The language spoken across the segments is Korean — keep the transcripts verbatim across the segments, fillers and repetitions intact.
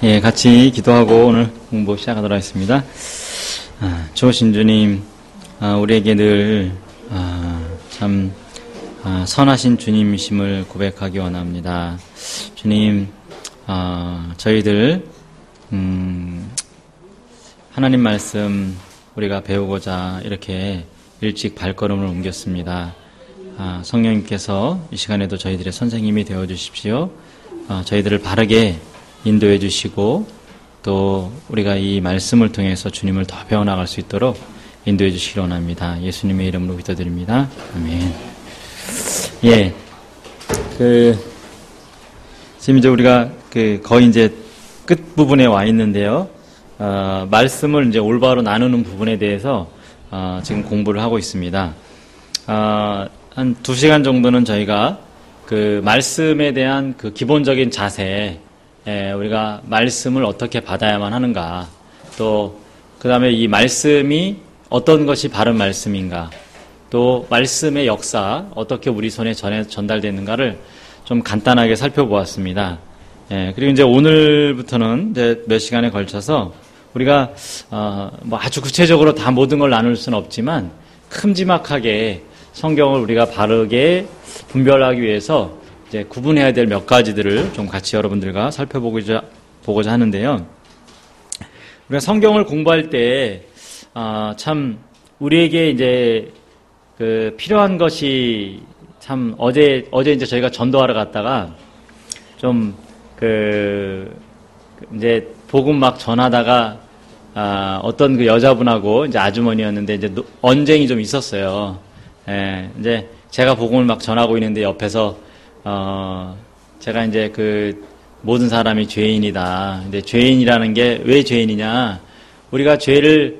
예, 같이 기도하고 오늘 공부 시작하도록 하겠습니다. 아, 좋으신 주님, 아, 우리에게 늘, 아, 참, 아, 선하신 주님이심을 고백하기 원합니다. 주님, 아, 저희들, 음, 하나님 말씀 우리가 배우고자 이렇게 일찍 발걸음을 옮겼습니다. 아, 성령님께서 이 시간에도 저희들의 선생님이 되어 주십시오. 아, 저희들을 바르게 인도해 주시고 또 우리가 이 말씀을 통해서 주님을 더 배워나갈 수 있도록 인도해 주시기 원합니다. 예수님의 이름으로 기도드립니다. 아멘. 예, 그 지금 이제 우리가 그 거의 이제 끝 부분에 와 있는데요. 어, 말씀을 이제 올바로 나누는 부분에 대해서 어, 지금 공부를 하고 있습니다. 어, 한 두 시간 정도는 저희가 그 말씀에 대한 그 기본적인 자세, 예, 우리가 말씀을 어떻게 받아야만 하는가, 또 그 다음에 이 말씀이 어떤 것이 바른 말씀인가, 또 말씀의 역사 어떻게 우리 손에 전해 전달되는가를 좀 간단하게 살펴보았습니다. 예, 그리고 이제 오늘부터는 이제 몇 시간에 걸쳐서 우리가 어, 뭐 아주 구체적으로 다 모든 걸 나눌 수는 없지만 큼지막하게 성경을 우리가 바르게 분별하기 위해서 이제 구분해야 될 몇 가지들을 좀 같이 여러분들과 살펴보고자 보고자 하는데요. 우리가 성경을 공부할 때, 아, 참, 우리에게 이제, 그, 필요한 것이 참, 어제, 어제 이제 저희가 전도하러 갔다가, 좀, 그, 이제, 복음 막 전하다가, 아, 어떤 그 여자분하고, 이제 아주머니였는데, 이제, 언쟁이 좀 있었어요. 예, 이제, 제가 복음을 막 전하고 있는데, 옆에서, 어, 제가 이제 그 모든 사람이 죄인이다. 근데 죄인이라는 게 왜 죄인이냐? 우리가 죄를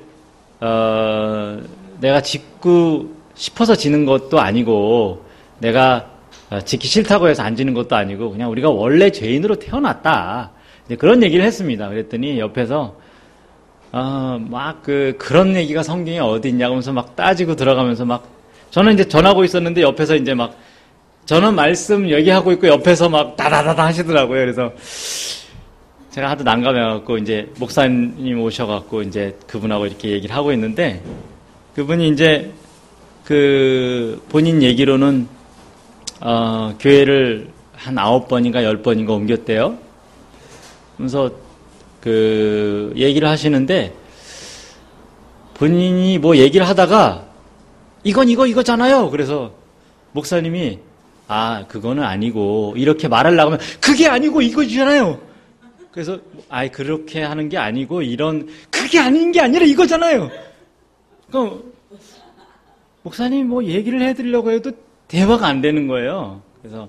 어, 내가 짓고 싶어서 지는 것도 아니고 내가 짓기 싫다고 해서 안 지는 것도 아니고 그냥 우리가 원래 죄인으로 태어났다. 이제 그런 얘기를 했습니다. 그랬더니 옆에서 어, 막 그 그런 얘기가 성경에 어디 있냐고 하면서 막 따지고 들어가면서 막 저는 이제 전하고 있었는데 옆에서 이제 막 저는 말씀 얘기하고 있고 옆에서 막 다다다다 하시더라고요. 그래서 제가 하도 난감해갖고 이제 목사님 오셔갖고 이제 그분하고 이렇게 얘기를 하고 있는데 그분이 이제 그 본인 얘기로는 어, 교회를 한 아홉 번인가 열 번인가 옮겼대요. 그래서 그 얘기를 하시는데 본인이 뭐 얘기를 하다가 이건 이거 이거잖아요. 그래서 목사님이 아, 그거는 아니고, 이렇게 말하려고 하면, 그게 아니고 이거잖아요. 그래서, 아이, 그렇게 하는 게 아니고, 이런, 그게 아닌 게 아니라 이거잖아요. 그럼, 목사님 뭐 얘기를 해드리려고 해도 대화가 안 되는 거예요. 그래서,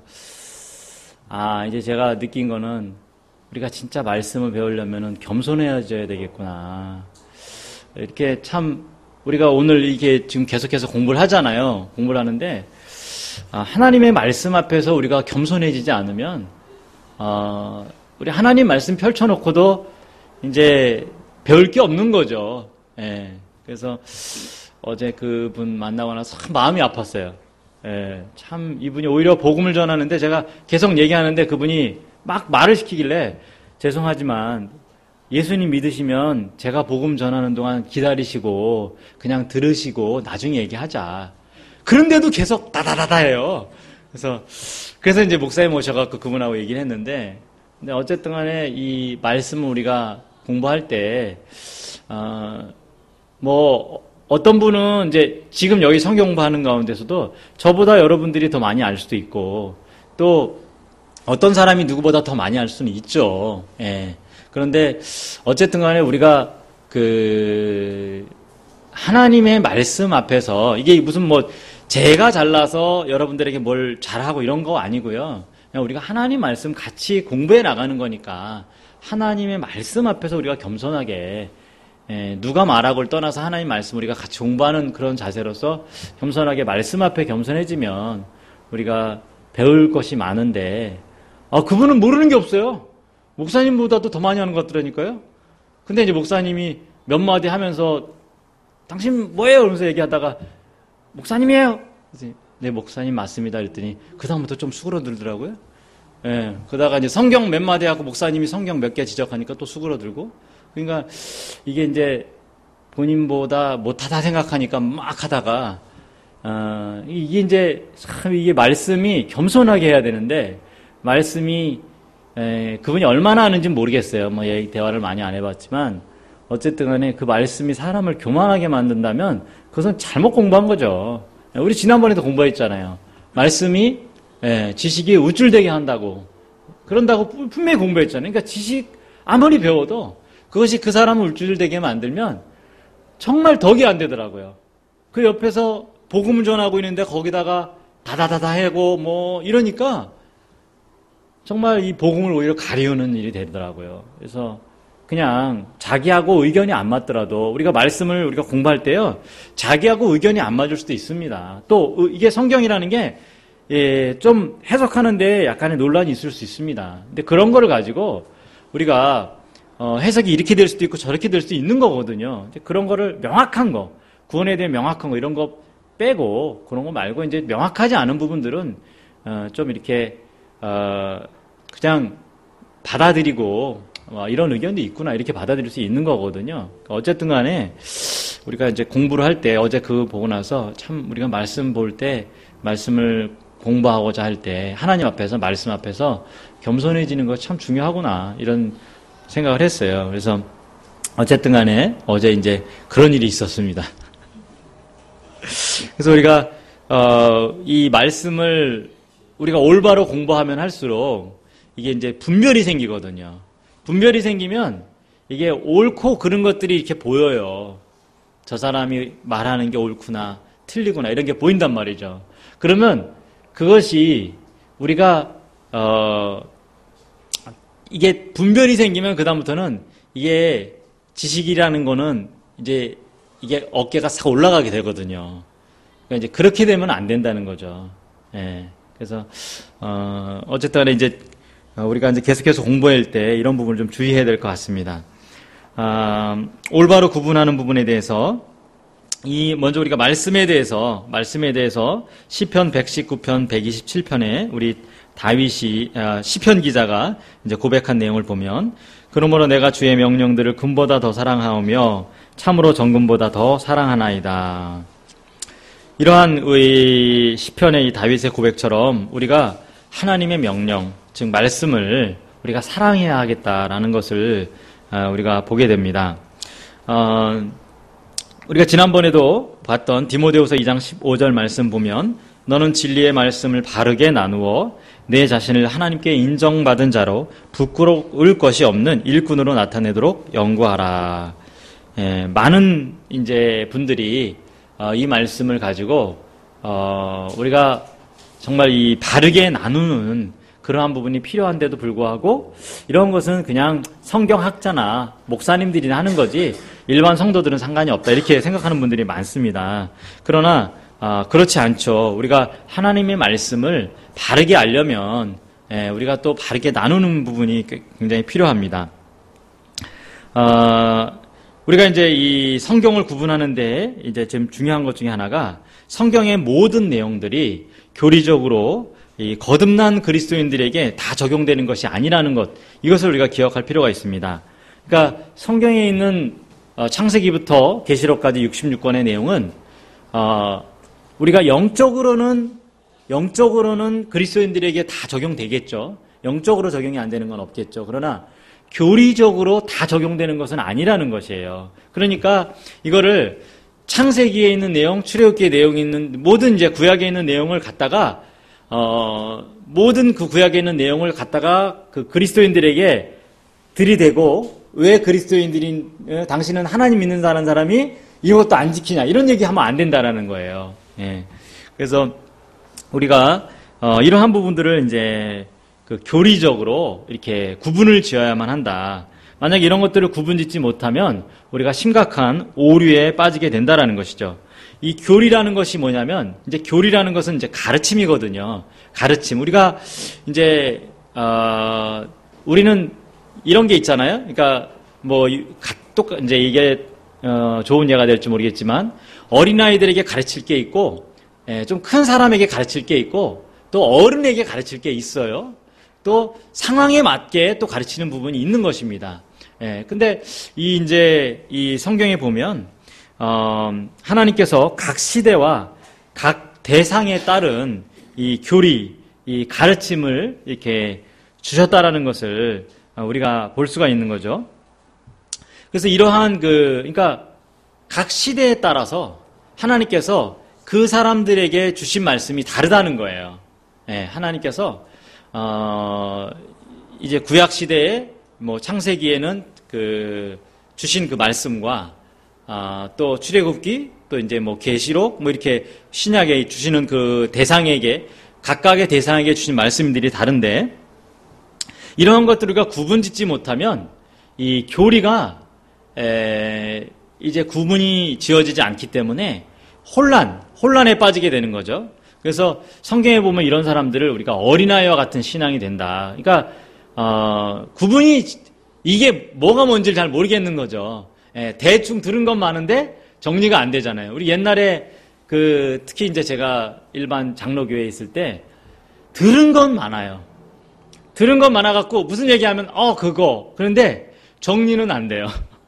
아, 이제 제가 느낀 거는, 우리가 진짜 말씀을 배우려면 겸손해져야 되겠구나. 이렇게 참, 우리가 오늘 이게 지금 계속해서 공부를 하잖아요. 공부를 하는데, 하나님의 말씀 앞에서 우리가 겸손해지지 않으면 어, 우리 하나님 말씀 펼쳐놓고도 이제 배울 게 없는 거죠. 예, 그래서 어제 그분 만나고 나서 참 마음이 아팠어요. 예, 참 이분이 오히려 복음을 전하는데 제가 계속 얘기하는데 그분이 막 말을 시키길래 죄송하지만 예수님 믿으시면 제가 복음 전하는 동안 기다리시고 그냥 들으시고 나중에 얘기하자. 그런데도 계속 다다다다 해요. 그래서, 그래서 이제 목사님 오셔갖고 그분하고 얘기를 했는데, 근데 어쨌든 간에 이 말씀을 우리가 공부할 때, 어, 뭐, 어떤 분은 이제 지금 여기 성경 공부하는 가운데서도 저보다 여러분들이 더 많이 알 수도 있고, 또 어떤 사람이 누구보다 더 많이 알 수는 있죠. 예. 그런데 어쨌든 간에 우리가 그, 하나님의 말씀 앞에서 이게 무슨 뭐 제가 잘나서 여러분들에게 뭘 잘하고 이런 거 아니고요. 그냥 우리가 하나님 말씀 같이 공부해 나가는 거니까 하나님의 말씀 앞에서 우리가 겸손하게 예, 누가 말하고를 떠나서 하나님 말씀 우리가 같이 공부하는 그런 자세로서 겸손하게 말씀 앞에 겸손해지면 우리가 배울 것이 많은데 아 그분은 모르는 게 없어요. 목사님보다도 더 많이 하는 것 같더라니까요. 근데 이제 목사님이 몇 마디 하면서 당신 뭐예요? 그러면서 얘기하다가 목사님이에요. 그래서 네 목사님 맞습니다. 그랬더니 그 다음부터 좀 수그러들더라고요. 예, 그러다가 이제 성경 몇 마디 하고 목사님이 성경 몇 개 지적하니까 또 수그러들고. 그러니까 이게 이제 본인보다 못하다 생각하니까 막 하다가, 어, 이게 이제 참 이게 말씀이 겸손하게 해야 되는데, 말씀이, 에, 그분이 얼마나 하는지는 모르겠어요. 뭐, 예, 대화를 많이 안 해봤지만, 어쨌든 간에 그 말씀이 사람을 교만하게 만든다면, 그것은 잘못 공부한 거죠. 우리 지난번에도 공부했잖아요. 말씀이, 예, 지식이 우쭐대게 한다고. 그런다고 분명히 공부했잖아요. 그러니까 지식 아무리 배워도 그것이 그 사람을 울줄되게 만들면 정말 덕이 안 되더라고요. 그 옆에서 복음을 전하고 있는데 거기다가 다다다다 하고 뭐 이러니까 정말 이 복음을 오히려 가리우는 일이 되더라고요. 그래서 그냥 자기하고 의견이 안 맞더라도 우리가 말씀을 우리가 공부할 때요, 자기하고 의견이 안 맞을 수도 있습니다. 또 이게 성경이라는 게 예, 좀 해석하는데 약간의 논란이 있을 수 있습니다. 근데 그런 거를 가지고 우리가 어, 해석이 이렇게 될 수도 있고 저렇게 될 수도 있는 거거든요. 그런 거를 명확한 거, 구원에 대한 명확한 거 이런 거 빼고 그런 거 말고 이제 명확하지 않은 부분들은 어, 좀 이렇게 어, 그냥 받아들이고 어, 이런 의견도 있구나 이렇게 받아들일 수 있는 거거든요. 어쨌든 간에 우리가 이제 공부를 할 때 어제 그거 보고 나서 참 우리가 말씀 볼 때 말씀을 공부하고자 할 때 하나님 앞에서 말씀 앞에서 겸손해지는 거 참 중요하구나 이런 생각을 했어요. 그래서 어쨌든 간에 어제 이제 그런 일이 있었습니다. 그래서 우리가 어, 이 말씀을 우리가 올바로 공부하면 할수록 이게 이제 분별이 생기거든요. 분별이 생기면 이게 옳고 그른 것들이 이렇게 보여요. 저 사람이 말하는 게 옳구나 틀리구나 이런 게 보인단 말이죠. 그러면 그것이 우리가 어 이게 분별이 생기면 그다음부터는 이게 지식이라는 거는 이제 이게 어깨가 싹 올라가게 되거든요. 그러니까 이제 그렇게 되면 안 된다는 거죠. 예. 그래서 어 어쨌든 이제 우리가 이제 계속해서 공부할 때 이런 부분을 좀 주의해야 될 것 같습니다. 아, 올바로 구분하는 부분에 대해서 이 먼저 우리가 말씀에 대해서 말씀에 대해서 시편 백십구 편 백이십칠 편에 우리 다윗이 아, 시편 기자가 이제 고백한 내용을 보면 그러므로 내가 주의 명령들을 금보다 더 사랑하오며 참으로 정금보다 더 사랑하나이다. 이러한 이 시편의 이 다윗의 고백처럼 우리가 하나님의 명령 즉 말씀을 우리가 사랑해야 하겠다라는 것을 우리가 보게 됩니다. 어, 우리가 지난번에도 봤던 디모데후서 이 장 십오 절 말씀 보면 너는 진리의 말씀을 바르게 나누어 내 자신을 하나님께 인정받은 자로 부끄러울 것이 없는 일꾼으로 나타내도록 연구하라. 예, 많은 이제 분들이 어, 이 말씀을 가지고 어, 우리가 정말 이 바르게 나누는 그러한 부분이 필요한데도 불구하고 이런 것은 그냥 성경학자나 목사님들이나 하는 거지 일반 성도들은 상관이 없다 이렇게 생각하는 분들이 많습니다. 그러나 어, 그렇지 않죠. 우리가 하나님의 말씀을 바르게 알려면 예, 우리가 또 바르게 나누는 부분이 굉장히 필요합니다. 어, 우리가 이제 이 성경을 구분하는데 이제 좀 중요한 것 중에 하나가 성경의 모든 내용들이 교리적으로 이 거듭난 그리스도인들에게 다 적용되는 것이 아니라는 것, 이것을 우리가 기억할 필요가 있습니다. 그러니까 성경에 있는 창세기부터 계시록까지 육십육 권의 내용은 어, 우리가 영적으로는 영적으로는 그리스도인들에게 다 적용되겠죠. 영적으로 적용이 안 되는 건 없겠죠. 그러나 교리적으로 다 적용되는 것은 아니라는 것이에요. 그러니까 이거를 창세기에 있는 내용, 출애굽기에 내용이 있는 모든 이제 구약에 있는 내용을 갖다가 어, 모든 그 구약에 있는 내용을 갖다가 그 그리스도인들에게 들이대고 왜 그리스도인들인 에, 당신은 하나님 믿는다는 사람이 이것도 안 지키냐 이런 얘기하면 안 된다라는 거예요. 예. 그래서 우리가 어, 이러한 부분들을 이제 그 교리적으로 이렇게 구분을 지어야만 한다. 만약 이런 것들을 구분짓지 못하면 우리가 심각한 오류에 빠지게 된다라는 것이죠. 이 교리라는 것이 뭐냐면 이제 교리라는 것은 이제 가르침이거든요. 가르침. 우리가 이제 어, 우리는 이런 게 있잖아요. 그러니까 뭐 똑 이제 이게 어, 좋은 예가 될지 모르겠지만 어린아이들에게 가르칠 게 있고 예, 좀 큰 사람에게 가르칠 게 있고 또 어른에게 가르칠 게 있어요. 또 상황에 맞게 또 가르치는 부분이 있는 것입니다. 예, 근데 이 이제 이 성경에 보면 어, 하나님께서 각 시대와 각 대상에 따른 이 교리, 이 가르침을 이렇게 주셨다라는 것을 우리가 볼 수가 있는 거죠. 그래서 이러한 그, 그러니까 각 시대에 따라서 하나님께서 그 사람들에게 주신 말씀이 다르다는 거예요. 예, 하나님께서 어, 이제 구약 시대에 뭐 창세기에는 그 주신 그 말씀과 아, 또 출애굽기, 또 이제 뭐 계시록, 뭐 이렇게 신약에 주시는 그 대상에게 각각의 대상에게 주신 말씀들이 다른데 이러한 것들을 우리가 구분짓지 못하면 이 교리가 에, 이제 구분이 지어지지 않기 때문에 혼란, 혼란에 빠지게 되는 거죠. 그래서 성경에 보면 이런 사람들을 우리가 어린아이와 같은 신앙이 된다. 그러니까 어, 구분이 이게 뭐가 뭔지를 잘 모르겠는 거죠. 예, 대충 들은 건 많은데 정리가 안 되잖아요. 우리 옛날에 그 특히 이제 제가 일반 장로교회에 있을 때 들은 건 많아요. 들은 건 많아갖고 무슨 얘기하면 어 그거 그런데 정리는 안 돼요.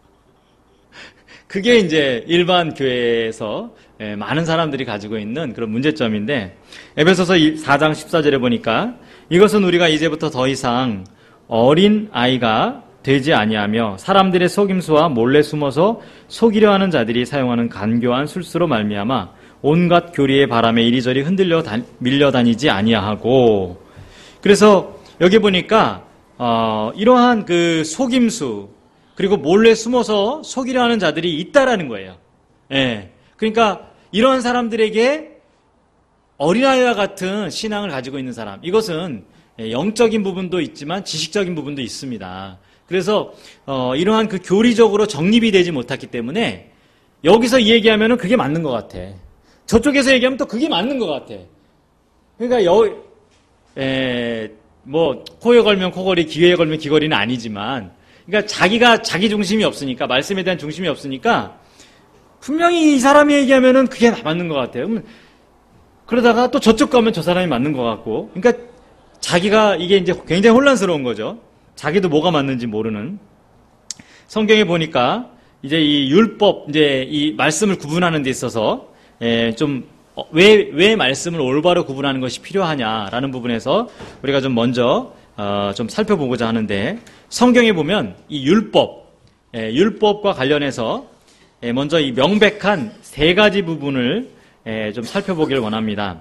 그게 이제 일반 교회에서 예, 많은 사람들이 가지고 있는 그런 문제점인데 에베소서 사 장 십사 절에 보니까 이것은 우리가 이제부터 더 이상 어린 아이가 되지 아니하며 사람들의 속임수와 몰래 숨어서 속이려 하는 자들이 사용하는 간교한 술수로 말미암아 온갖 교리의 바람에 이리저리 흔들려 다, 밀려다니지 아니하고. 그래서 여기 보니까 어, 이러한 그 속임수 그리고 몰래 숨어서 속이려 하는 자들이 있다라는 거예요. 예. 그러니까 이러한 사람들에게 어린아이와 같은 신앙을 가지고 있는 사람, 이것은 영적인 부분도 있지만 지식적인 부분도 있습니다. 그래서 어, 이러한 그 교리적으로 정립이 되지 못했기 때문에 여기서 이 얘기하면은 그게 맞는 것 같아. 저쪽에서 얘기하면 또 그게 맞는 것 같아. 그러니까 여, 에, 뭐 코에 걸면 코걸이, 귀에 걸면 귀걸이는 아니지만, 그러니까 자기가 자기 중심이 없으니까 말씀에 대한 중심이 없으니까 분명히 이 사람이 얘기하면은 그게 맞는 것 같아요. 그러다가 또 저쪽 가면 저 사람이 맞는 것 같고, 그러니까 자기가 이게 이제 굉장히 혼란스러운 거죠. 자기도 뭐가 맞는지 모르는. 성경에 보니까 이제 이 율법, 이제 이 말씀을 구분하는 데 있어서 좀 왜, 왜 말씀을 올바로 구분하는 것이 필요하냐라는 부분에서 우리가 좀 먼저 어, 좀 살펴보고자 하는데 성경에 보면 이 율법, 율법과 관련해서 먼저 이 명백한 세 가지 부분을 좀 살펴보기를 원합니다.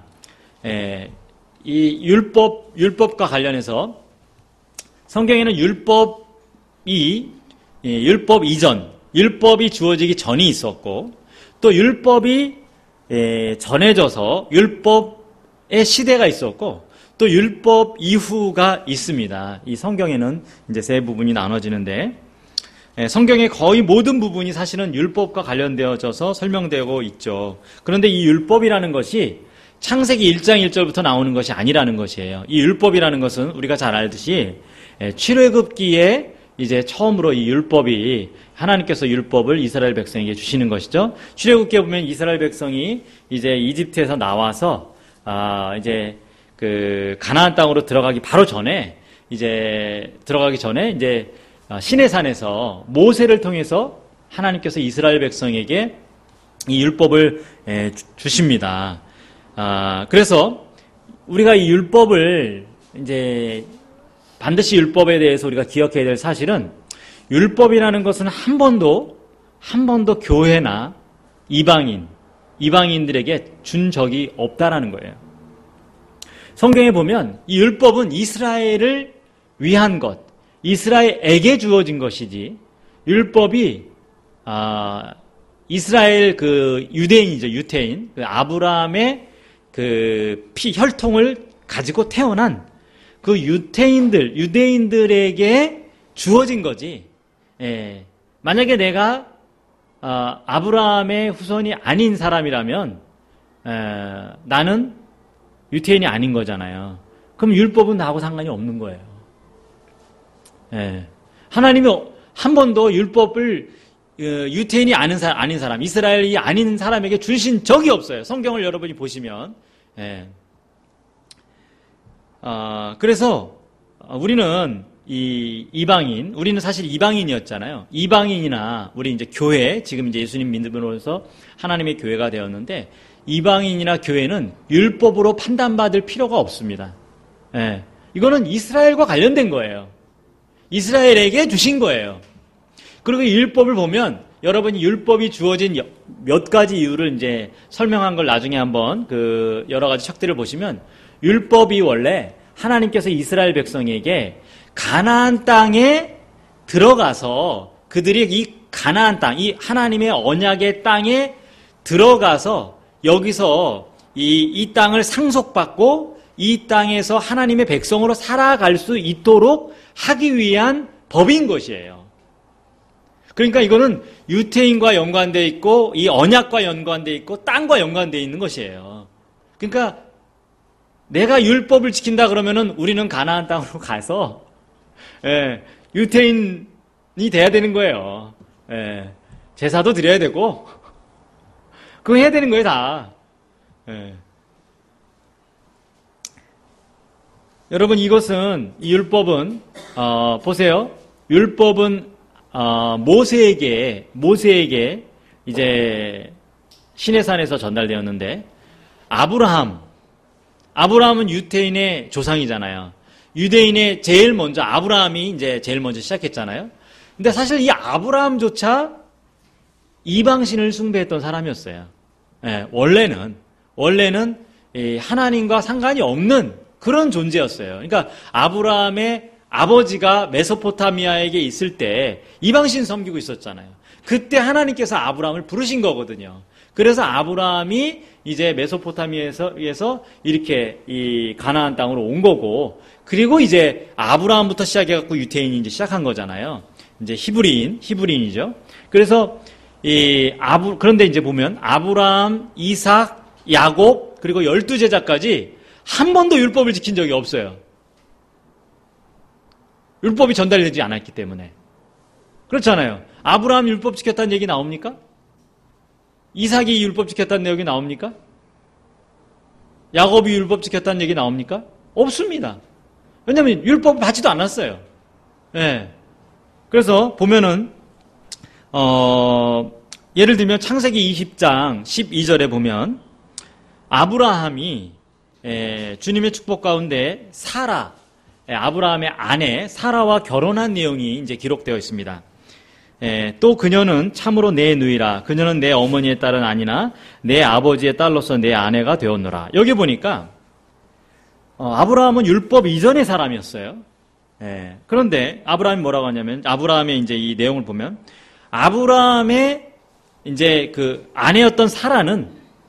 이 율법, 율법과 관련해서 성경에는 율법이, 율법 이전, 율법이 주어지기 전이 있었고, 또 율법이 전해져서 율법의 시대가 있었고, 또 율법 이후가 있습니다. 이 성경에는 이제 세 부분이 나눠지는데, 성경의 거의 모든 부분이 사실은 율법과 관련되어져서 설명되고 있죠. 그런데 이 율법이라는 것이 창세기 일 장 일 절부터 나오는 것이 아니라는 것이에요. 이 율법이라는 것은 우리가 잘 알듯이 출애굽기에 이제 처음으로 이 율법이 하나님께서 율법을 이스라엘 백성에게 주시는 것이죠. 출애굽기에 보면 이스라엘 백성이 이제 이집트에서 나와서 아 이제 그 가나안 땅으로 들어가기 바로 전에 이제 들어가기 전에 이제 시내산에서 모세를 통해서 하나님께서 이스라엘 백성에게 이 율법을 주십니다. 아, 그래서 우리가 이 율법을 이제 반드시 율법에 대해서 우리가 기억해야 될 사실은 율법이라는 것은 한 번도 한 번도 교회나 이방인, 이방인들에게 준 적이 없다라는 거예요. 성경에 보면 이 율법은 이스라엘을 위한 것, 이스라엘에게 주어진 것이지 율법이 아, 이스라엘 그 유대인이죠, 유태인, 그 아브라함의 그 피, 혈통을 가지고 태어난 그 유태인들, 유대인들에게 주어진 거지. 예. 만약에 내가 어, 아브라함의 후손이 아닌 사람이라면 에, 나는 유태인이 아닌 거잖아요. 그럼 율법은 나하고 상관이 없는 거예요. 예. 하나님이 한 번도 율법을 유태인이 아닌 사람, 아닌 사람, 이스라엘이 아닌 사람에게 주신 적이 없어요. 성경을 여러분이 보시면. 예. 어, 그래서 우리는 이 이방인, 우리는 사실 이방인이었잖아요. 이방인이나 우리 이제 교회, 지금 이제 예수님 믿음으로서 하나님의 교회가 되었는데 이방인이나 교회는 율법으로 판단받을 필요가 없습니다. 예. 이거는 이스라엘과 관련된 거예요. 이스라엘에게 주신 거예요. 그리고 이 율법을 보면 여러분이 율법이 주어진 몇 가지 이유를 이제 설명한 걸 나중에 한번 그 여러 가지 책들을 보시면 율법이 원래 하나님께서 이스라엘 백성에게 가나안 땅에 들어가서 그들이 이 가나안 땅, 이 하나님의 언약의 땅에 들어가서 여기서 이, 이 땅을 상속받고 이 땅에서 하나님의 백성으로 살아갈 수 있도록 하기 위한 법인 것이에요. 그러니까 이거는 유태인과 연관되어 있고 이 언약과 연관되어 있고 땅과 연관되어 있는 것이에요. 그러니까 내가 율법을 지킨다 그러면은 우리는 가나안 땅으로 가서 예, 유태인이 돼야 되는 거예요. 예, 제사도 드려야 되고 그거 해야 되는 거예요 다. 예. 여러분 이것은 이 율법은 어, 보세요. 율법은 어, 모세에게 모세에게 이제 시내산에서 전달되었는데 아브라함 아브라함은 유태인의 조상이잖아요. 유대인의 제일 먼저 아브라함이 이제 제일 먼저 시작했잖아요. 근데 사실 이 아브라함조차 이방신을 숭배했던 사람이었어요. 예, 원래는 원래는 이 하나님과 상관이 없는 그런 존재였어요. 그러니까 아브라함의 아버지가 메소포타미아에게 있을 때 이방신 섬기고 있었잖아요. 그때 하나님께서 아브라함을 부르신 거거든요. 그래서 아브라함이 이제 메소포타미아에서 이렇게 이 가나안 땅으로 온 거고, 그리고 이제 아브라함부터 시작해갖고 유태인이 이제 시작한 거잖아요. 이제 히브리인, 히브리인이죠. 그래서 이 아브 그런데 이제 보면 아브라함, 이삭, 야곱 그리고 열두 제자까지 한 번도 율법을 지킨 적이 없어요. 율법이 전달되지 않았기 때문에. 그렇잖아요. 아브라함 율법 지켰다는 얘기 나옵니까? 이삭이 율법 지켰다는 내용이 나옵니까? 야곱이 율법 지켰다는 얘기 나옵니까? 없습니다. 왜냐하면 율법을 받지도 않았어요. 예. 그래서 보면은 어, 예를 들면 창세기 이십 장 십이 절에 보면 아브라함이 예, 주님의 축복 가운데 사라, 예, 아브라함의 아내 사라와 결혼한 내용이 이제 기록되어 있습니다. 예, 또 그녀는 참으로 내 누이라. 그녀는 내 어머니의 딸은 아니나 내 아버지의 딸로서 내 아내가 되었노라. 여기 보니까 어, 아브라함은 율법 이전의 사람이었어요. 예, 그런데 아브라함이 뭐라고 하냐면 아브라함의 이제 이 내용을 보면 아브라함의 이제 그 아내였던 사라는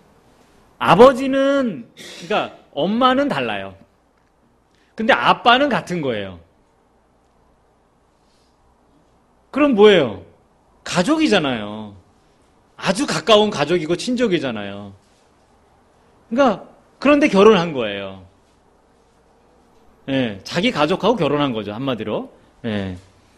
아버지는 그러니까 엄마는 달라요. 근데 아빠는 같은 거예요. 그럼 뭐예요? 가족이잖아요. 아주 가까운 가족이고 친족이잖아요. 그러니까 그런데 결혼한 거예요. 예, 자기 가족하고 결혼한 거죠, 한마디로. 예.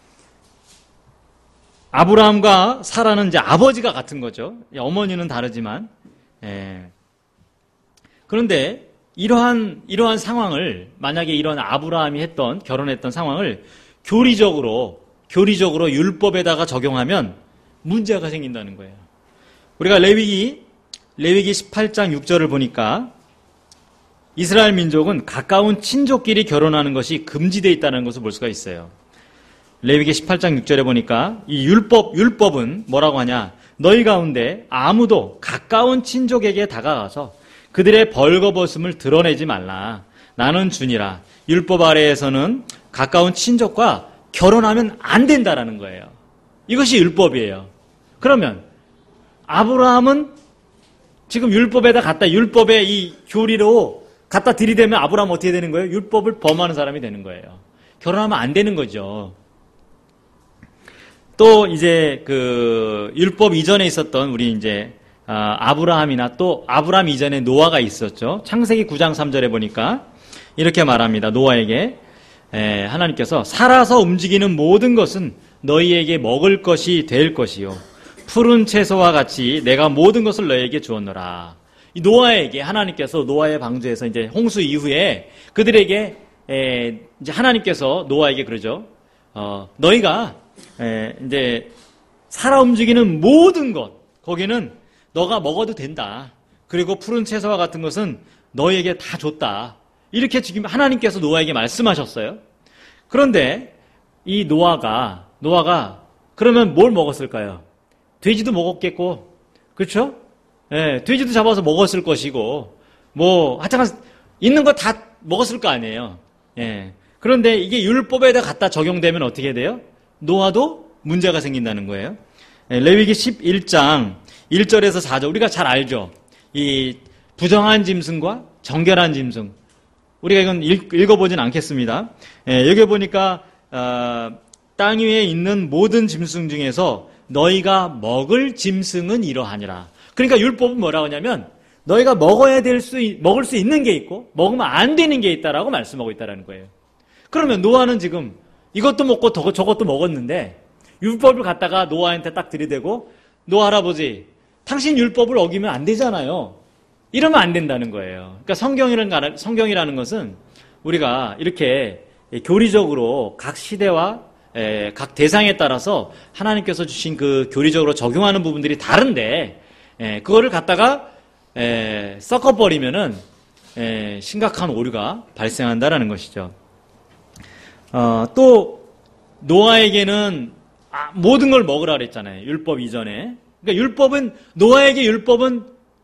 아브라함과 사라는 이제 아버지가 같은 거죠. 어머니는 다르지만. 예. 그런데 이러한 이러한 상황을 만약에 이런 아브라함이 했던 결혼했던 상황을 교리적으로 교리적으로 율법에다가 적용하면 문제가 생긴다는 거예요. 우리가 레위기 레위기 십팔 장 육 절을 보니까 이스라엘 민족은 가까운 친족끼리 결혼하는 것이 금지되어 있다는 것을 볼 수가 있어요. 레위기 십팔 장 육 절에 보니까 이 율법 율법은 뭐라고 하냐? 너희 가운데 아무도 가까운 친족에게 다가가서 그들의 벌거벗음을 드러내지 말라. 나는 주니라. 율법 아래에서는 가까운 친족과 결혼하면 안 된다라는 거예요. 이것이 율법이에요. 그러면 아브라함은 지금 율법에다 갖다 율법의 이 교리로 갖다 들이대면 아브라함은 어떻게 되는 거예요? 율법을 범하는 사람이 되는 거예요. 결혼하면 안 되는 거죠. 또 이제 그 율법 이전에 있었던 우리 이제 아브라함이나 또 아브라함 이전에 노아가 있었죠. 창세기 구 장 삼 절에 보니까 이렇게 말합니다. 노아에게 에, 하나님께서 살아서 움직이는 모든 것은 너희에게 먹을 것이 될 것이요 푸른 채소와 같이 내가 모든 것을 너희에게 주었노라. 이 노아에게 하나님께서 노아의 방주에서 이제 홍수 이후에 그들에게 에, 이제 하나님께서 노아에게 그러죠. 어, 너희가 에, 이제 살아 움직이는 모든 것, 거기는 너가 먹어도 된다. 그리고 푸른 채소와 같은 것은 너희에게 다 줬다. 이렇게 지금 하나님께서 노아에게 말씀하셨어요. 그런데 이 노아가 노아가 그러면 뭘 먹었을까요? 돼지도 먹었겠고, 그렇죠? 예, 돼지도 잡아서 먹었을 것이고, 뭐 하여튼 있는 거 다 먹었을 거 아니에요. 예. 그런데 이게 율법에다 갖다 적용되면 어떻게 돼요? 노아도 문제가 생긴다는 거예요. 예, 레위기 십일 장 일 절에서 사 절, 우리가 잘 알죠? 이 부정한 짐승과 정결한 짐승. 우리가 이건 읽, 읽어보진 않겠습니다. 예, 여기 보니까 어, 땅 위에 있는 모든 짐승 중에서 너희가 먹을 짐승은 이러하니라. 그러니까 율법은 뭐라고 하냐면 너희가 먹어야 될 수, 먹을 수 있는 게 있고 먹으면 안 되는 게 있다라고 말씀하고 있다는 거예요. 그러면 노아는 지금 이것도 먹고 저것도 먹었는데 율법을 갖다가 노아한테 딱 들이대고, 노아 할아버지, 당신 율법을 어기면 안 되잖아요. 이러면 안 된다는 거예요. 그러니까 성경이라는, 성경이라는 것은 우리가 이렇게 교리적으로 각 시대와 각 대상에 따라서 하나님께서 주신 그 교리적으로 적용하는 부분들이 다른데, 그거를 갖다가 섞어버리면은 심각한 오류가 발생한다라는 것이죠. 어, 또 노아에게는 모든 걸 먹으라 그랬잖아요. 율법 이전에. 그러니까 율법은, 노아에게 율법은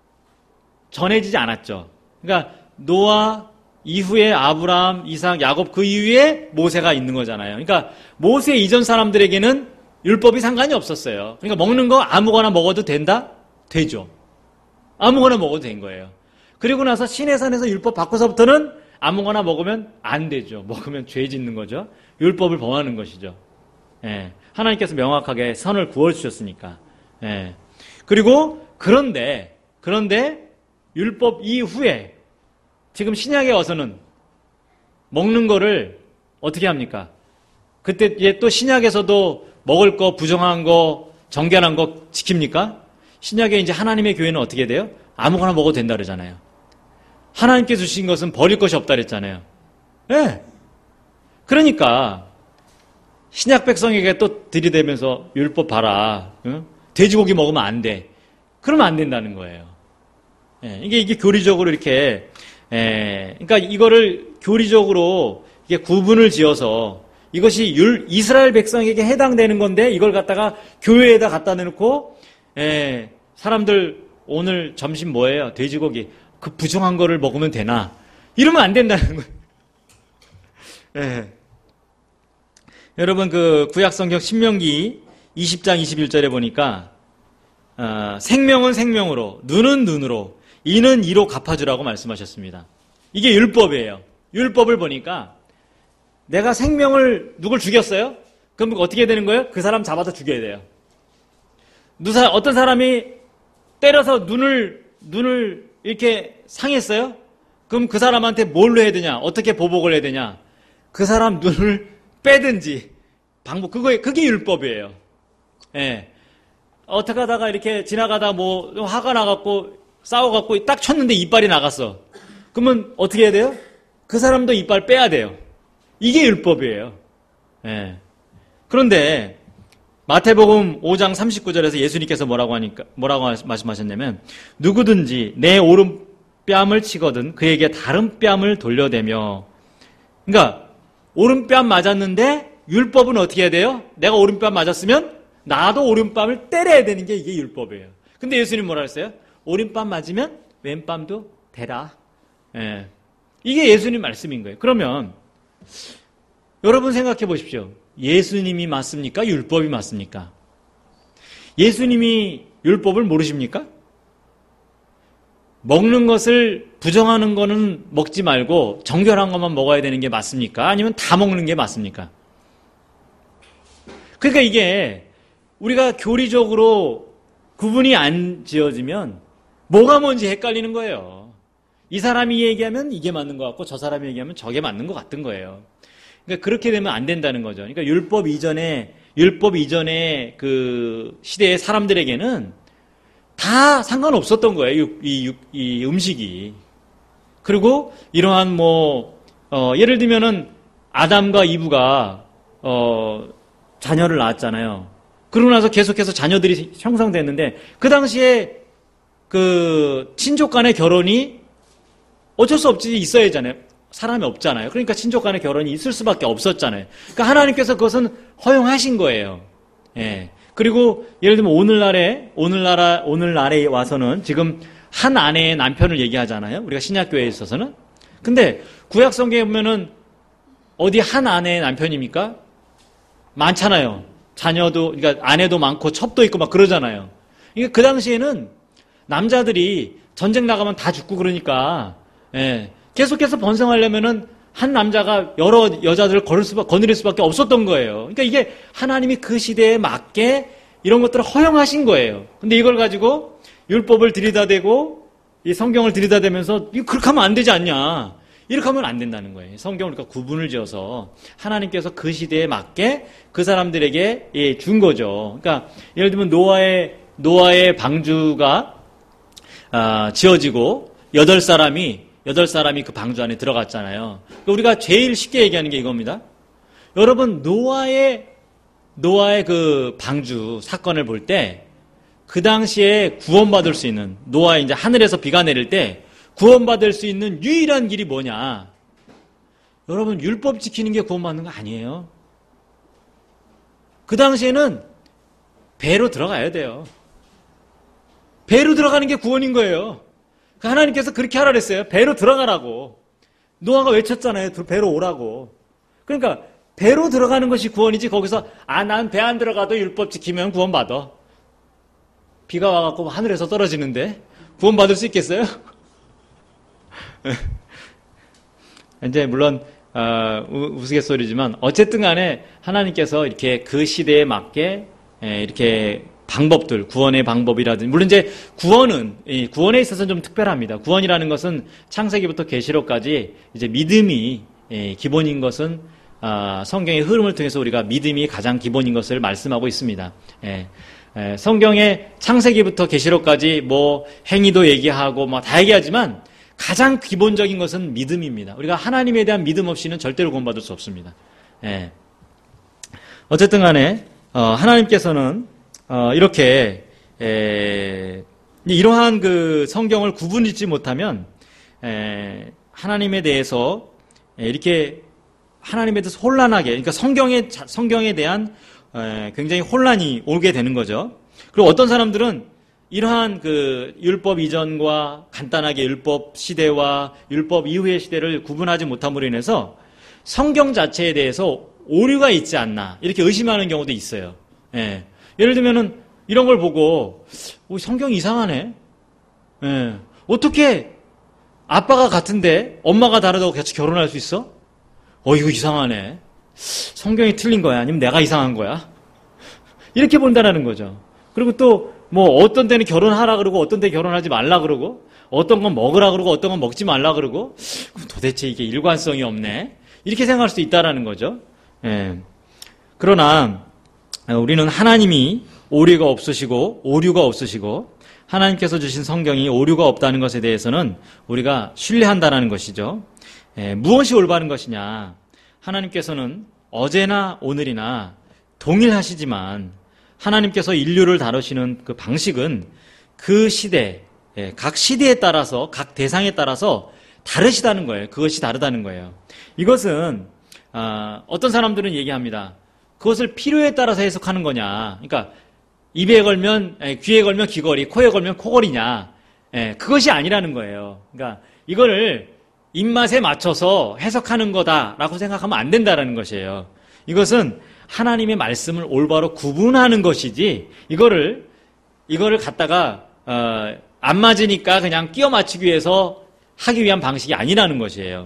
전해지지 않았죠. 그러니까 노아 이후에 아브라함, 이삭, 야곱, 그 이후에 모세가 있는 거잖아요. 그러니까 모세 이전 사람들에게는 율법이 상관이 없었어요. 그러니까 먹는 거 아무거나 먹어도 된다? 되죠. 아무거나 먹어도 된 거예요. 그리고 나서 시내산에서 율법 바꿔서부터는 아무거나 먹으면 안 되죠. 먹으면 죄 짓는 거죠. 율법을 범하는 것이죠. 예. 하나님께서 명확하게 선을 구워주셨으니까. 예. 그리고 그런데 그런데 율법 이후에 지금 신약에 와서는 먹는 거를 어떻게 합니까? 그때 이제 또 신약에서도 먹을 거, 부정한 거, 정결한 거 지킵니까? 신약에 이제 하나님의 교회는 어떻게 돼요? 아무거나 먹어도 된다 그러잖아요. 하나님께 주신 것은 버릴 것이 없다 그랬잖아요. 예. 네. 그러니까 신약 백성에게 또 들이대면서 율법 봐라. 응? 돼지고기 먹으면 안 돼. 그러면 안 된다는 거예요. 예. 이게 이게 교리적으로 이렇게, 예. 그러니까 이거를 교리적으로 이게 구분을 지어서 이것이 율, 이스라엘 백성에게 해당되는 건데 이걸 갖다가 교회에다 갖다 내놓고, 예. 사람들 오늘 점심 뭐예요? 돼지고기. 그 부정한 거를 먹으면 되나? 이러면 안 된다는 거예요. 예. 여러분, 그 구약성경 신명기 이십 장 이십일 절에 보니까 어, 생명은 생명으로, 눈은 눈으로, 이는 이로 갚아주라고 말씀하셨습니다. 이게 율법이에요. 율법을 보니까 내가 생명을 누굴 죽였어요? 그럼 어떻게 되는 거예요? 그 사람 잡아서 죽여야 돼요. 누사, 어떤 사람이 때려서 눈을 눈을 이렇게 상했어요? 그럼 그 사람한테 뭘로 해야 되냐? 어떻게 보복을 해야 되냐? 그 사람 눈을 빼든지 방법, 그거 그게 율법이에요. 예. 어떻게 하다가 이렇게 지나가다 뭐 화가 나갖고 싸워갖고 딱 쳤는데 이빨이 나갔어. 그러면 어떻게 해야 돼요? 그 사람도 이빨 빼야 돼요. 이게 율법이에요. 예. 그런데 마태복음 오 장 삼십구 절에서 예수님께서 뭐라고 하니까 뭐라고 말씀하셨냐면, 누구든지 내 오른뺨을 치거든 그에게 다른 뺨을 돌려대며. 그러니까 오른뺨 맞았는데 율법은 어떻게 해야 돼요? 내가 오른뺨 맞았으면 나도 오른뺨을 때려야 되는 게 이게 율법이에요. 근데 예수님 뭐라 했어요? 오른뺨 맞으면 왼뺨도 대라. 예. 이게 예수님 말씀인 거예요. 그러면 여러분 생각해 보십시오. 예수님이 맞습니까? 율법이 맞습니까? 예수님이 율법을 모르십니까? 먹는 것을 부정하는 거는 먹지 말고 정결한 것만 먹어야 되는 게 맞습니까? 아니면 다 먹는 게 맞습니까? 그러니까 이게 우리가 교리적으로 구분이 안 지어지면 뭐가 뭔지 헷갈리는 거예요. 이 사람이 얘기하면 이게 맞는 것 같고 저 사람이 얘기하면 저게 맞는 것 같은 거예요. 그러니까 그렇게 되면 안 된다는 거죠. 그러니까 율법 이전에 율법 이전에 그 시대의 사람들에게는 다 상관없었던 거예요. 이, 이, 이 음식이. 그리고 이러한 뭐 어, 예를 들면은 아담과 이브가 어, 자녀를 낳았잖아요. 그러고 나서 계속해서 자녀들이 형성됐는데 그 당시에 그 친족 간의 결혼이 어쩔 수 없이 있어야 하잖아요. 사람이 없잖아요. 그러니까 친족 간의 결혼이 있을 수밖에 없었잖아요. 그러니까 하나님께서 그것은 허용하신 거예요. 예. 그리고 예를 들면 오늘날에 오늘날 오늘날에 와서는 지금 한 아내의 남편을 얘기하잖아요. 우리가 신약교회에 있어서는. 근데 구약 성경에 보면은 어디 한 아내의 남편입니까? 많잖아요. 자녀도, 그러니까 아내도 많고 첩도 있고 막 그러잖아요. 그러니까 그 당시에는 남자들이 전쟁 나가면 다 죽고 그러니까, 예, 계속해서 번성하려면은 한 남자가 여러 여자들을 거를 수밖, 거느릴 수밖에 없었던 거예요. 그러니까 이게 하나님이 그 시대에 맞게 이런 것들을 허용하신 거예요. 근데 이걸 가지고 율법을 들이다대고 이 성경을 들이다대면서 이거 그렇게 하면 안 되지 않냐. 이렇게 하면 안 된다는 거예요. 성경을 그러니까 구분을 지어서 하나님께서 그 시대에 맞게 그 사람들에게 예, 준 거죠. 그러니까 예를 들면 노아의 노아의 방주가 아, 지어지고 여덟 사람이 여덟 사람이 그 방주 안에 들어갔잖아요. 그러니까 우리가 제일 쉽게 얘기하는 게 이겁니다. 여러분 노아의 노아의 그 방주 사건을 볼 때 그 당시에 구원받을 수 있는 노아 이제 하늘에서 비가 내릴 때 구원받을 수 있는 유일한 길이 뭐냐? 여러분 율법 지키는 게 구원받는 거 아니에요. 그 당시에는 배로 들어가야 돼요. 배로 들어가는 게 구원인 거예요. 하나님께서 그렇게 하라 그랬어요. 배로 들어가라고. 노아가 외쳤잖아요. 배로 오라고. 그러니까 배로 들어가는 것이 구원이지 거기서 아, 난 배 안 들어가도 율법 지키면 구원받아. 비가 와갖고 하늘에서 떨어지는데 구원받을 수 있겠어요? 이제 물론 어, 우스갯소리지만 어쨌든 간에 하나님께서 이렇게 그 시대에 맞게 에, 이렇게 방법들, 구원의 방법이라든지 물론 이제 구원은 이 구원에 있어서는 좀 특별합니다. 구원이라는 것은 창세기부터 계시록까지 이제 믿음이 예, 기본인 것은 아, 성경의 흐름을 통해서 우리가 믿음이 가장 기본인 것을 말씀하고 있습니다. 예. 예, 성경의 창세기부터 계시록까지 뭐 행위도 얘기하고 뭐 다 얘기하지만 가장 기본적인 것은 믿음입니다. 우리가 하나님에 대한 믿음 없이는 절대로 구원받을 수 없습니다. 예. 어쨌든 간에 어, 하나님께서는 어, 이렇게 에, 이러한 그 성경을 구분짓지 못하면 에, 하나님에 대해서 에, 이렇게 하나님에 대해서 혼란하게 그러니까 성경에 성경에 대한 에, 굉장히 혼란이 오게 되는 거죠. 그리고 어떤 사람들은 이러한 그 율법 이전과 간단하게 율법 시대와 율법 이후의 시대를 구분하지 못함으로 인해서 성경 자체에 대해서 오류가 있지 않나 이렇게 의심하는 경우도 있어요. 예. 예를 들면은 이런 걸 보고 오, 성경이 이상하네. 예. 어떻게 아빠가 같은데 엄마가 다르다고 같이 결혼할 수 있어? 어 이거 이상하네. 성경이 틀린 거야? 아니면 내가 이상한 거야? 이렇게 본다라는 거죠. 그리고 또 뭐 어떤 때는 결혼하라 그러고 어떤 때 결혼하지 말라 그러고 어떤 건 먹으라 그러고 어떤 건 먹지 말라 그러고 도대체 이게 일관성이 없네. 이렇게 생각할 수도 있다라는 거죠. 예. 그러나 우리는 하나님이 오류가 없으시고 오류가 없으시고 하나님께서 주신 성경이 오류가 없다는 것에 대해서는 우리가 신뢰한다는 것이죠. 예. 무엇이 올바른 것이냐? 하나님께서는 어제나 오늘이나 동일하시지만 하나님께서 인류를 다루시는 그 방식은 그 시대, 예, 각 시대에 따라서 각 대상에 따라서 다르시다는 거예요. 그것이 다르다는 거예요. 이것은 아, 어떤 사람들은 얘기합니다. 그것을 필요에 따라서 해석하는 거냐. 그러니까 입에 걸면 에, 귀에 걸면 귀걸이, 코에 걸면 코걸이냐. 에, 그것이 아니라는 거예요. 그러니까 이거를 입맛에 맞춰서 해석하는 거다라고 생각하면 안 된다라는 것이에요. 이것은 하나님의 말씀을 올바로 구분하는 것이지 이거를 이거를 갖다가 어, 안 맞으니까 그냥 끼워 맞추기 위해서 하기 위한 방식이 아니라는 것이에요.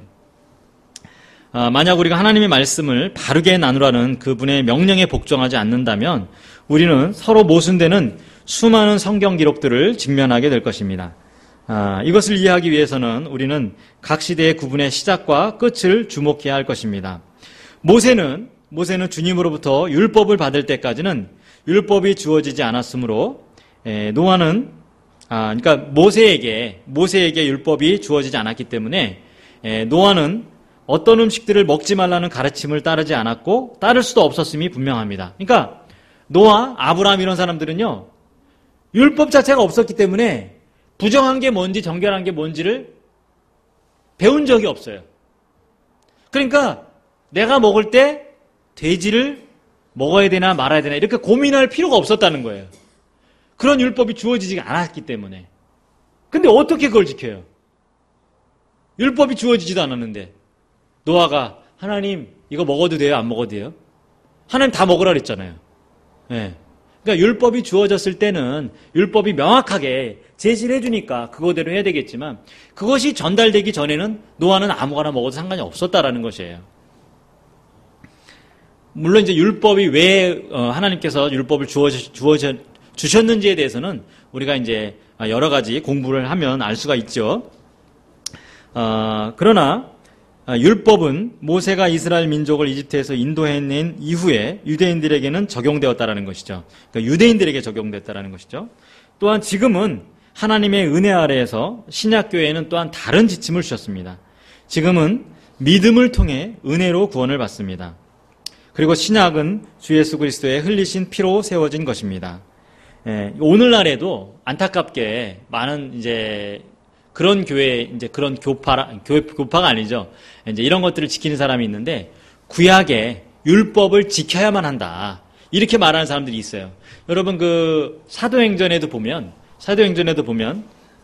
어, 만약 우리가 하나님의 말씀을 바르게 나누라는 그분의 명령에 복종하지 않는다면 우리는 서로 모순되는 수많은 성경 기록들을 직면하게 될 것입니다. 아, 이것을 이해하기 위해서는 우리는 각 시대의 구분의 시작과 끝을 주목해야 할 것입니다. 모세는 모세는 주님으로부터 율법을 받을 때까지는 율법이 주어지지 않았으므로 에, 노아는 아, 그러니까 모세에게 모세에게 율법이 주어지지 않았기 때문에 에, 노아는 어떤 음식들을 먹지 말라는 가르침을 따르지 않았고 따를 수도 없었음이 분명합니다. 그러니까 노아, 아브라함 이런 사람들은요, 율법 자체가 없었기 때문에 부정한 게 뭔지 정결한 게 뭔지를 배운 적이 없어요. 그러니까 내가 먹을 때 돼지를 먹어야 되나 말아야 되나 이렇게 고민할 필요가 없었다는 거예요. 그런 율법이 주어지지 않았기 때문에. 근데 어떻게 그걸 지켜요? 율법이 주어지지도 않았는데 노아가 하나님 이거 먹어도 돼요? 안 먹어도 돼요? 하나님 다 먹으라 그랬잖아요. 네. 그러니까 율법이 주어졌을 때는 율법이 명확하게 제시를 해주니까 그거대로 해야 되겠지만 그것이 전달되기 전에는 노아는 아무거나 먹어도 상관이 없었다라는 것이에요. 물론 이제 율법이 왜 하나님께서 율법을 주어 주어 주셨는지에 대해서는 우리가 이제 여러 가지 공부를 하면 알 수가 있죠. 어, 그러나 율법은 모세가 이스라엘 민족을 이집트에서 인도해낸 이후에 유대인들에게는 적용되었다라는 것이죠. 그러니까 유대인들에게 적용됐다라는 것이죠. 또한 지금은 하나님의 은혜 아래에서 신약교회에는 또한 다른 지침을 주셨습니다. 지금은 믿음을 통해 은혜로 구원을 받습니다. 그리고 신약은 주 예수 그리스도의 흘리신 피로 세워진 것입니다. 예, 오늘날에도 안타깝게 많은 이제 그런 교회, 이제 그런 교파, 교회, 교파가 아니죠. 이제 이런 것들을 지키는 사람이 있는데, 구약의 율법을 지켜야만 한다. 이렇게 말하는 사람들이 있어요. 여러분, 그, 사도행전에도 보면, 사도행전에도 보면,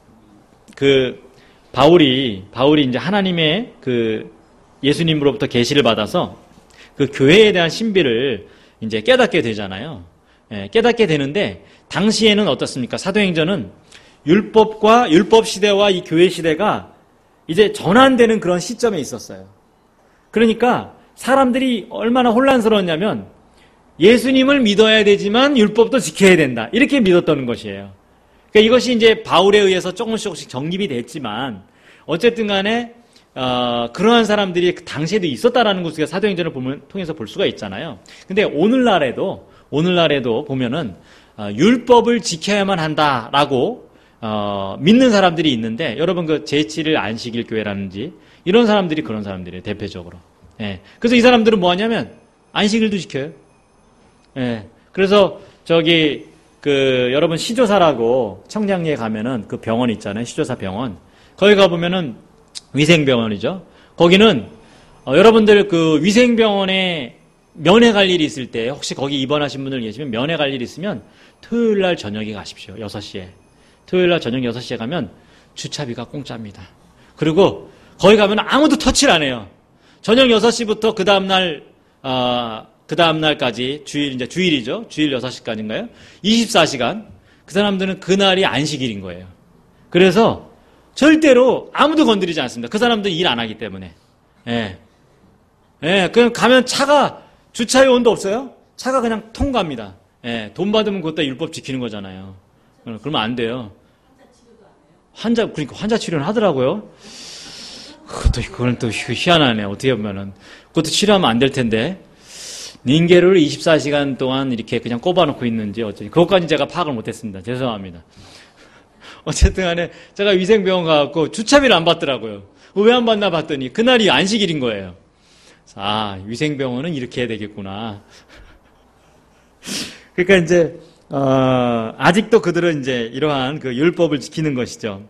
그, 바울이, 바울이 이제 하나님의 그, 예수님으로부터 계시를 받아서 그 교회에 대한 신비를 이제 깨닫게 되잖아요. 예, 깨닫게 되는데, 당시에는 어떻습니까? 사도행전은 율법과 율법 시대와 이 교회 시대가 이제 전환되는 그런 시점에 있었어요. 그러니까 사람들이 얼마나 혼란스러웠냐면 예수님을 믿어야 되지만 율법도 지켜야 된다. 이렇게 믿었던 것이에요. 그러니까 이것이 이제 바울에 의해서 조금씩 조금씩 정립이 됐지만 어쨌든 간에 어, 그러한 사람들이 당시에도 있었다라는 것을 사도행전을 보면, 통해서 볼 수가 있잖아요. 근데 오늘날에도 오늘날에도 보면은 어, 율법을 지켜야만 한다라고 어, 믿는 사람들이 있는데, 여러분, 그, 제칠 일 안식일 교회라는지, 이런 사람들이 그런 사람들이에요, 대표적으로. 예. 그래서 이 사람들은 뭐 하냐면, 안식일도 지켜요. 예. 그래서, 저기, 그, 여러분, 시조사라고 청량리에 가면은 그 병원 있잖아요, 시조사 병원. 거기 가보면은 위생병원이죠. 거기는, 어, 여러분들 그 위생병원에 면회 갈 일이 있을 때, 혹시 거기 입원하신 분들 계시면 면회 갈 일이 있으면 토요일 날 저녁에 가십시오, 여섯 시에. 토요일날 저녁 여섯 시에 가면 주차비가 공짜입니다. 그리고 거기 가면 아무도 터치를 안 해요. 저녁 여섯 시부터 그 다음날, 어, 그 다음날까지 주일, 이제 주일이죠. 주일 여섯 시까지인가요? 이십사 시간. 그 사람들은 그날이 안식일인 거예요. 그래서 절대로 아무도 건드리지 않습니다. 그 사람들 일 안 하기 때문에. 예. 예, 그냥 가면 차가, 주차 요원도 없어요? 차가 그냥 통과합니다. 예, 돈 받으면 그것도 율법 지키는 거잖아요. 그러면 안 돼요. 환자, 그러니까 환자 치료는 하더라고요. 그것도, 그건 또 희한하네. 어떻게 보면은. 그것도 치료하면 안 될 텐데. 닌게를 이십사 시간 동안 이렇게 그냥 꼽아놓고 있는지 어쩌지. 그것까지 제가 파악을 못했습니다. 죄송합니다. 어쨌든 간에 제가 위생병원 가갖고 주차비를 안 받더라고요. 왜 안 받나 봤더니 그날이 안식일인 거예요. 아, 위생병원은 이렇게 해야 되겠구나. 그러니까 이제, 어, 아직도 그들은 이제 이러한 그 율법을 지키는 것이죠.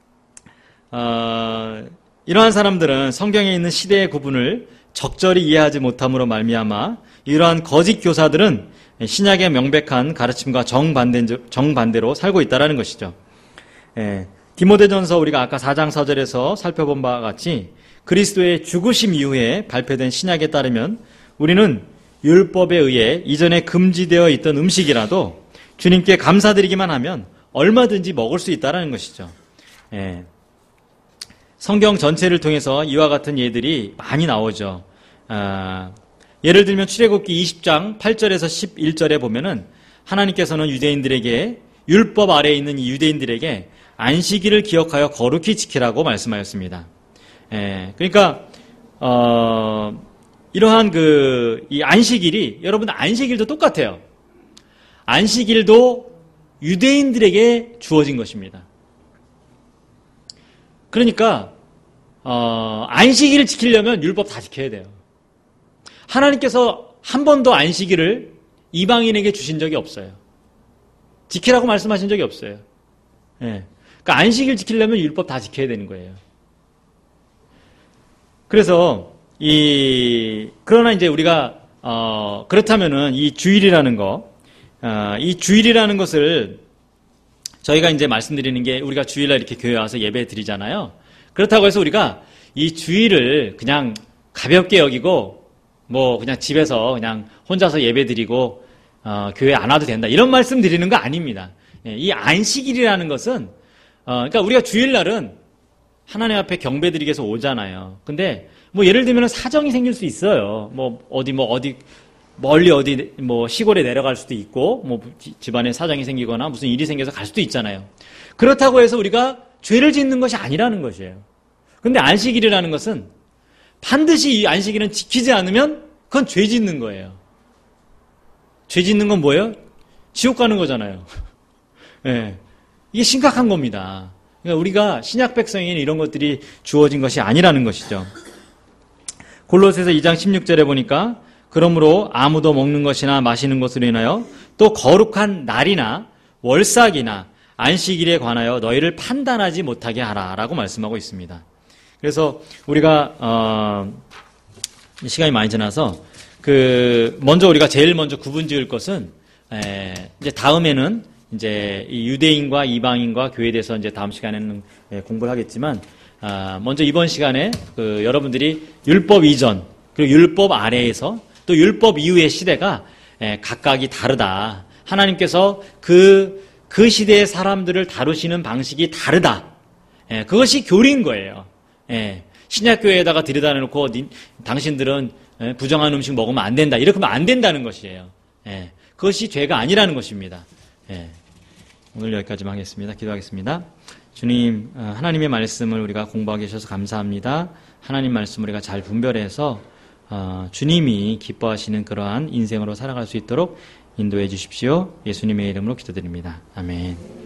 어, 이러한 사람들은 성경에 있는 시대의 구분을 적절히 이해하지 못함으로 말미암아 이러한 거짓 교사들은 신약의 명백한 가르침과 정반대, 정반대로 살고 있다는 것이죠. 예, 디모데전서 우리가 아까 사 장 사 절에서 살펴본 바와 같이 그리스도의 죽으심 이후에 발표된 신약에 따르면 우리는 율법에 의해 이전에 금지되어 있던 음식이라도 주님께 감사드리기만 하면 얼마든지 먹을 수 있다는 것이죠. 예. 성경 전체를 통해서 이와 같은 예들이 많이 나오죠. 아, 예를 들면 출애굽기 이십 장 팔 절에서 십일 절에 보면은 하나님께서는 유대인들에게 율법 아래에 있는 이 유대인들에게 안식일을 기억하여 거룩히 지키라고 말씀하였습니다. 예, 그러니까 어, 이러한 그 이 안식일이 여러분 안식일도 똑같아요. 안식일도 유대인들에게 주어진 것입니다. 그러니까 어, 안식일을 지키려면 율법 다 지켜야 돼요. 하나님께서 한 번도 안식일을 이방인에게 주신 적이 없어요. 지키라고 말씀하신 적이 없어요. 예. 그러니까 안식일 지키려면 율법 다 지켜야 되는 거예요. 그래서 이 그러나 이제 우리가 어, 그렇다면은 이 주일이라는 거, 어, 이 주일이라는 것을 저희가 이제 말씀드리는 게 우리가 주일날 이렇게 교회 와서 예배 드리잖아요. 그렇다고 해서 우리가 이 주일을 그냥 가볍게 여기고 뭐 그냥 집에서 그냥 혼자서 예배 드리고 어, 교회 안 와도 된다 이런 말씀 드리는 거 아닙니다. 예, 이 안식일이라는 것은 어, 그러니까 우리가 주일날은 하나님 앞에 경배 드리기 위해서 오잖아요. 근데 뭐 예를 들면 사정이 생길 수 있어요. 뭐 어디 뭐 어디 멀리 어디 뭐 시골에 내려갈 수도 있고 뭐 집안에 사정이 생기거나 무슨 일이 생겨서 갈 수도 있잖아요. 그렇다고 해서 우리가 죄를 짓는 것이 아니라는 것이에요. 근데 안식일이라는 것은 반드시 이 안식일은 지키지 않으면 그건 죄 짓는 거예요. 죄 짓는 건 뭐예요? 지옥 가는 거잖아요. 네. 이게 심각한 겁니다. 그러니까 우리가 신약 백성에게는 이런 것들이 주어진 것이 아니라는 것이죠. 골로새서 이 장 십육 절에 보니까 그러므로 아무도 먹는 것이나 마시는 것으로 인하여 또 거룩한 날이나 월삭이나 안식일에 관하여 너희를 판단하지 못하게 하라라고 말씀하고 있습니다. 그래서 우리가 어, 시간이 많이 지나서 그 먼저 우리가 제일 먼저 구분지을 것은 에, 이제 다음에는 이제 이 유대인과 이방인과 교회에 대해서 이제 다음 시간에는 공부를 하겠지만 아, 먼저 이번 시간에 그 여러분들이 율법 이전 그리고 율법 아래에서 또 율법 이후의 시대가 에, 각각이 다르다. 하나님께서 그, 그 시대의 사람들을 다루시는 방식이 다르다. 에, 그것이 교리인 거예요. 에, 신약교회에다가 들여다 놓고 당신들은 에, 부정한 음식 먹으면 안 된다. 이렇게 하면 안 된다는 것이에요. 에, 그것이 죄가 아니라는 것입니다. 에, 오늘 여기까지만 하겠습니다. 기도하겠습니다. 주님, 하나님의 말씀을 우리가 공부하게 해주셔서 감사합니다. 하나님 말씀을 우리가 잘 분별해서 어, 주님이 기뻐하시는 그러한 인생으로 살아갈 수 있도록 인도해 주십시오. 예수님의 이름으로 기도드립니다. 아멘.